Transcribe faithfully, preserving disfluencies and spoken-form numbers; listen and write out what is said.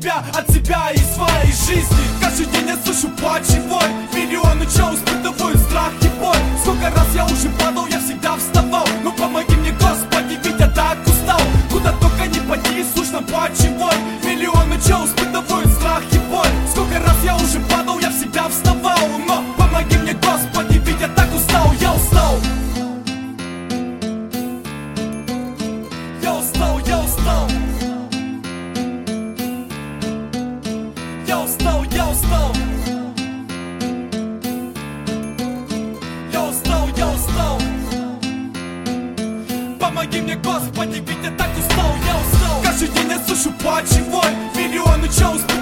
себя, от себя и своей жизни. Каждый день я слышу плач и боль, миллионы чего испытывают страх и боль. Сколько раз я уже падал, я всегда вставал. Но помоги мне, Господи, ведь я так устал. Куда только не пойти, слышно плач и боль, миллионы чего испытывают страх и боль. Сколько раз я уже падал, я всегда вставал. Но помоги мне, Господи, ведь я так устал, я устал. Я устал, я устал. Я устал, я устал. Я устал, я устал. Помоги мне, Господи, ведь я так устал, я устал. Каждый день я слышу плач и боль, миллионы чего